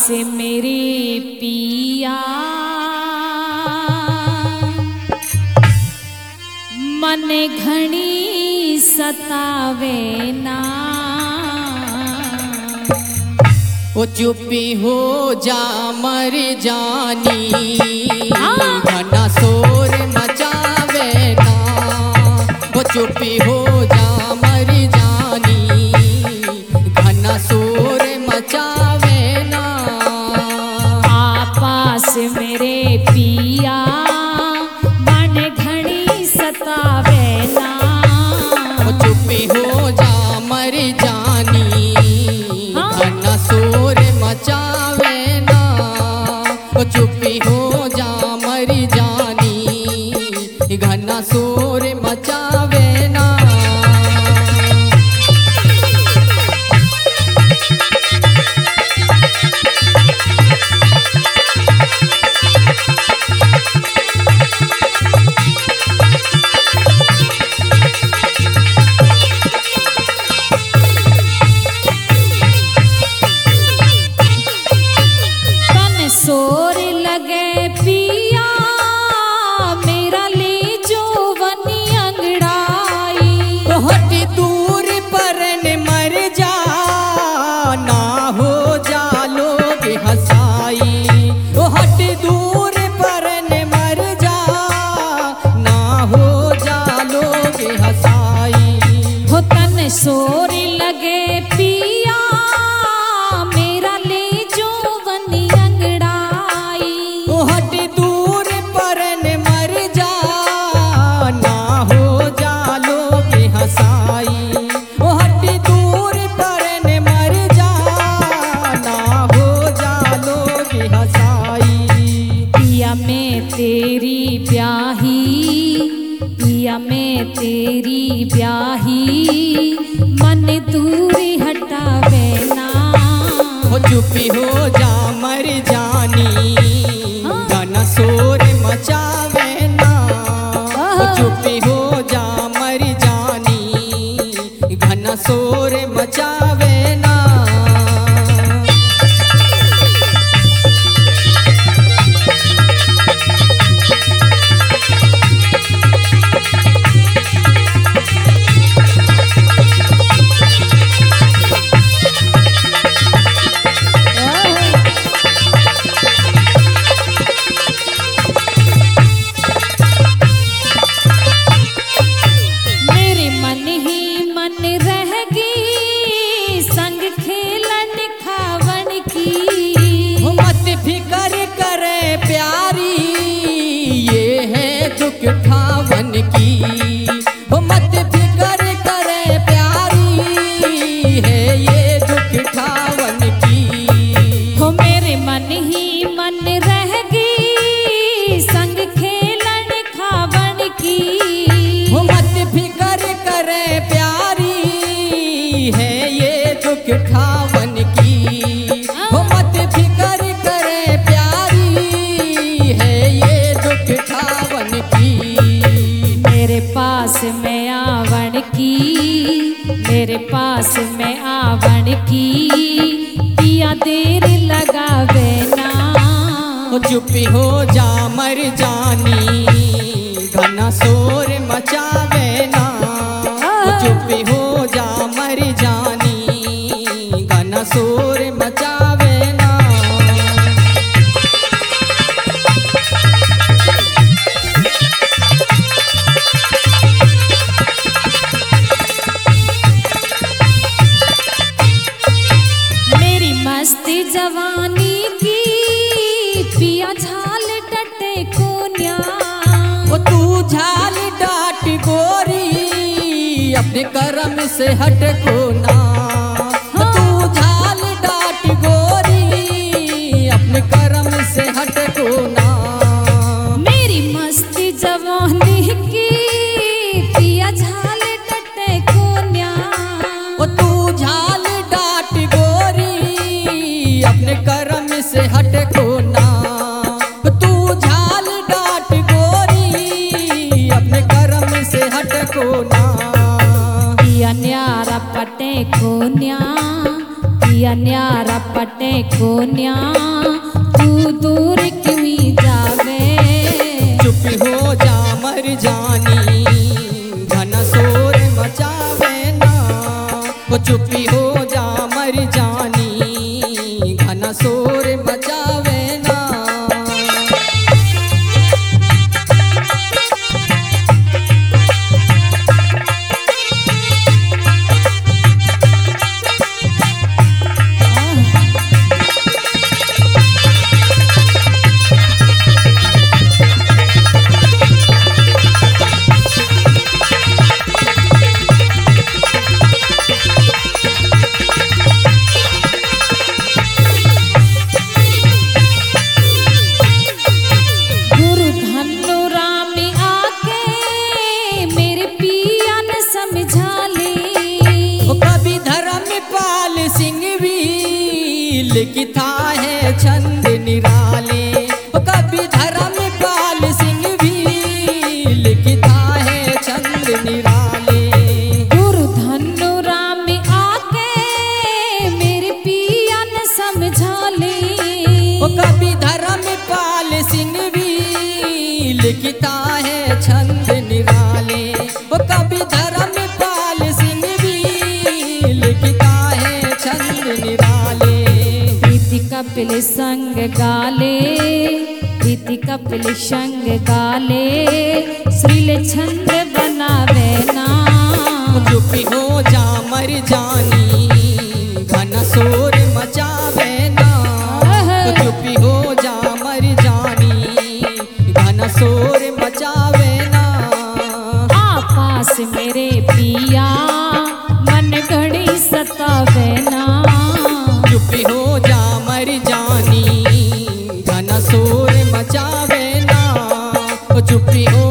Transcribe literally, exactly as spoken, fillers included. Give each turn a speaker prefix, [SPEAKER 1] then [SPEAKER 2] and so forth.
[SPEAKER 1] मेरे पिया मन घणी सतावे ना।
[SPEAKER 2] ओ चुप्पी हो जा मर जानी घना शोर मचावे ना। ओ चुप्पी हो जा मर जानी घना शोर मचावे ना।
[SPEAKER 1] आपास मेरे पिया मन घणी सतावे ना।
[SPEAKER 2] ओ चुप्पी हो जा मर जानी घना शोर मचावे ना। ओ चुप्पी हो जा मर जानी घना शोर मचावे ना।
[SPEAKER 1] शोर लगे पिया मेरा ले जो वनी अंगड़ाई।
[SPEAKER 2] बहुत दूर पर न मर जा ना हो जा लोग हंसाई। बहुत दूर पर न मर जा ना हो जा लोग हंसाई।
[SPEAKER 1] हो तन शोर लगे पिया मेरा ले जो वनी अंगड़ाई।
[SPEAKER 2] बहुत दूर पर न मर जा ना हो जा लोग हंसाई। बहुत दूर पर न मर जा ना हो जा लोग हंसाई।
[SPEAKER 1] पिया में तेरी ब्याही पिया में तेरी ब्याही मन दूरी हटावे ना।
[SPEAKER 2] हो चुप्पी हो जा मर जानी घना शोर मचावे ना। हो चुप्पी हो जा मर जानी घना शोर मचावे ना।
[SPEAKER 1] मेरे मन ही मन रहेगी संग खेलन खावन की।
[SPEAKER 2] हो मत फिकर करे प्यारी ये है दुख ठावन की। हो मत फिकर करे प्यारी है ये दुख ठावन की।
[SPEAKER 1] हो मेरे मन ही मन रहेगी संग खेलन खावन की।
[SPEAKER 2] हो मत फिकर करे प्यारी है ये दुख ठावन की। हो मत फिकर करे प्यारी है ये दुख ठावन की।
[SPEAKER 1] मेरे पास में आवन की मेरे पास में आवन की पिया देर लगावे ना।
[SPEAKER 2] ओ चुप्पी हो जा मर जानी घना शोर मचावे ना। ओ चुप्पी हो जा मर जानी घना शोर मचावे ना।
[SPEAKER 1] मेरी मस्ती जवानी की पिया झाल डटे को न्या।
[SPEAKER 2] ओ तू झाल डाट गोरी अपने कर्म से हट को ना। ओ तू झाल डाट गोरी अपने कर्म से हट को ना।
[SPEAKER 1] मेरी मस्ती जवानी की पिया झाल डटे को न्या।
[SPEAKER 2] ओ तू झाल डाट गोरी अपने कर्म से हट को ना। ओ तू झाल डाट गोरी अपने कर्म से हट को ना।
[SPEAKER 1] पिया न्यारा पटे को न्या पिया न्यारा पटे को न्या तू दूर क्यों जावे।
[SPEAKER 2] चुप हो जा मर जानी घन शोर मचावे ना। वो चुप हो जा मर जानी घन शोर मचावे ना। लिखता है छंद निराले। कभी धर्मपाल सिंह भी लिखता है छंद निराले।
[SPEAKER 1] गुरु धनु राम आके मेरे पिया न समझा ले।
[SPEAKER 2] कभी धर्मपाल सिंह भी लिखता है छंद निराले। कभी धर्मपाल सिंह भी लिखता है छंद निराले।
[SPEAKER 1] कपिल संग गाले प्रीति कपिल संग गाले श्रील छंद बनावे ना।
[SPEAKER 2] चुप हो जा मर जानी घन शोर मचावे ना। चुप हो जा मर जानी घन शोर मचावे ना।
[SPEAKER 1] आपास मेरे पिया मन घड़ी सतावे ना।
[SPEAKER 2] चुप हो जा मर जानी घन शोर मचावे ना। चुप हो